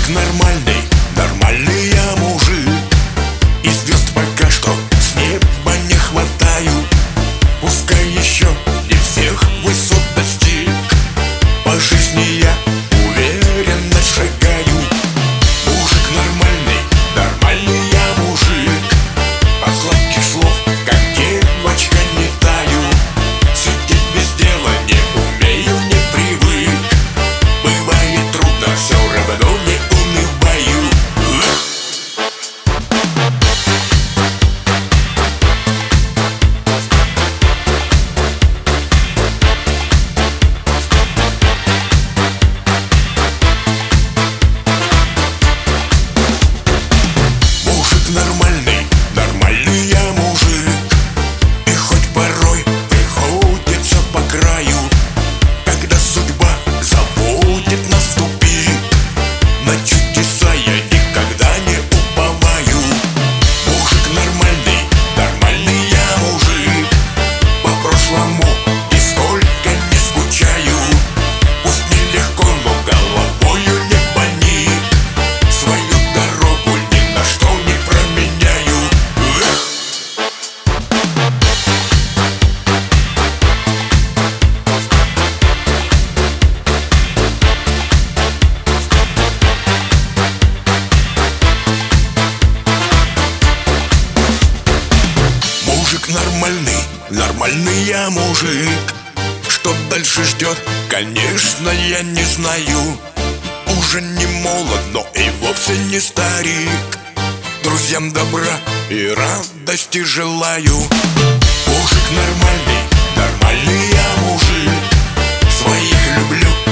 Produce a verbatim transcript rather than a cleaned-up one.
нормальный, нормальный я мужик. И звезд пока что с неба не хватаю. Пускай еще не всех высот достиг, по жизни я уверенно шагаю. Мужик нормальный, нормальный я мужик. От сладких слов, как девочка, не таю. Сидеть без дела не умею, не привык. Бывает трудно, все равно не унываю. Нормальный, нормальный я мужик. И хоть порой приходится по краю, когда судьба заводит нас в тупик, на чудеса я никогда не уповаю. Мужик нормальный, нормальный я мужик. По прошлому нисколько не скучаю. Пусть нелегко, но головою не паник. Свою дорогу ни на что не променяю. Мужик нормальный, нормальный я мужик. Что дальше ждет, конечно, я не знаю. Уже не молод, но и вовсе не старик. Друзьям добра и радости желаю. Мужик нормальный, нормальный я мужик. Своих люблю,